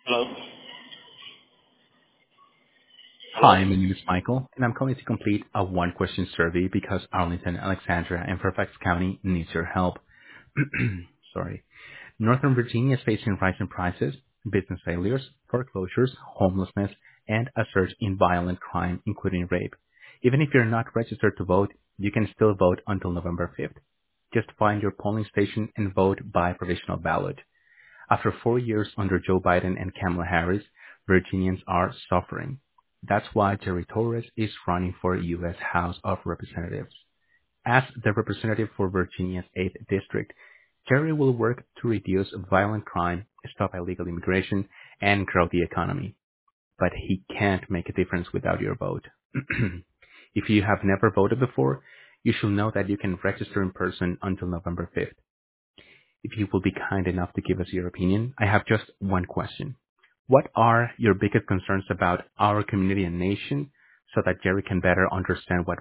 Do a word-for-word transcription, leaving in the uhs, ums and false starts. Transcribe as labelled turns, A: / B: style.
A: Hello? Hello?
B: Hi, my name is Michael, and I'm calling to complete a one-question survey because Arlington, Alexandria, and Fairfax County needs your help. Sorry. Northern Virginia is facing rising prices, business failures, foreclosures, homelessness, and a surge in violent crime, including rape. Even if you're not registered to vote, you can still vote until November fifth. Just find your polling station and vote by provisional ballot. After four years under Joe Biden and Kamala Harris, Virginians are suffering. That's why Jerry Torres is running for U S House of Representatives. As the representative for Virginia's eighth District, Jerry will work to reduce violent crime, stop illegal immigration, and grow the economy. But he can't make a difference without your vote. If you have never voted before, you should know that you can register in person until November fifth. If you will be kind enough to give us your opinion, I have just one question. What are your biggest concerns about our community and nation so that Jerry can better understand what